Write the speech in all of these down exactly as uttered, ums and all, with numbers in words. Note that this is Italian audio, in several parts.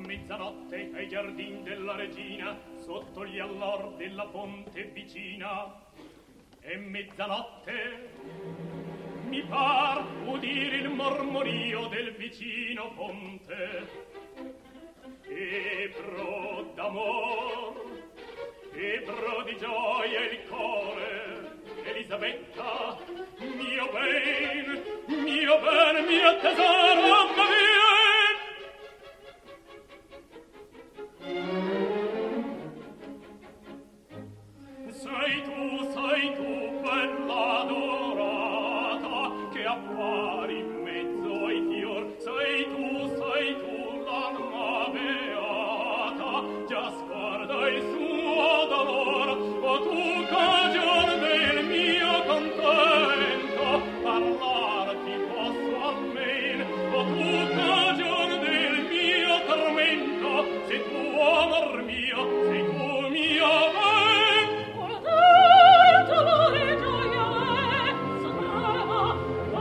mezzanotte ai giardini della regina, sotto gli allor della fonte vicina. È mezzanotte, mi par udire il mormorio del vicino ponte. E pro d'amor, e pro di gioia il core, Elisabetta, mio ben, mio ben, mio tesoro, ma vien! Sei tu, sei tu, bella dorata, che appari in mezzo ai fior, sei tu, sei tu, l'anima beata, già sguarda il suo dolor, o tu cagion del mio contento, parlarti posso almen, o tu cagion del mio tormento, se tu, amor mio, sei tu mio ben. O tanto amore e gioia è, sono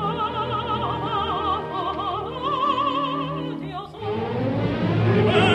Dio sono.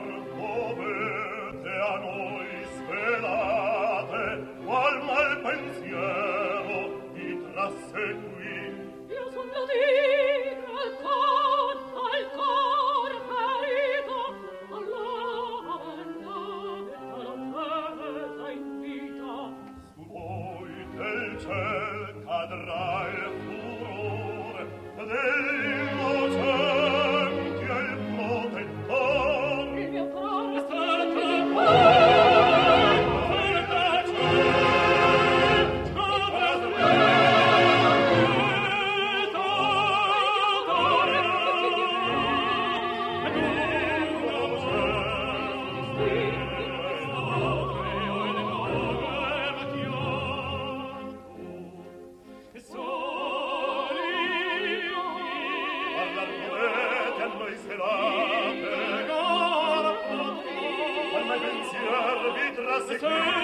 dovete a noi svelate qual mal pensiero vi trasse qui. Io son da dire al cor, al cor ferito, all'avventare all'offesa in vita. Su voi del ciel cadrà il furore dell'innocenti e il protettor. Il mio cuore è Qual mai pensier vi trasse qui?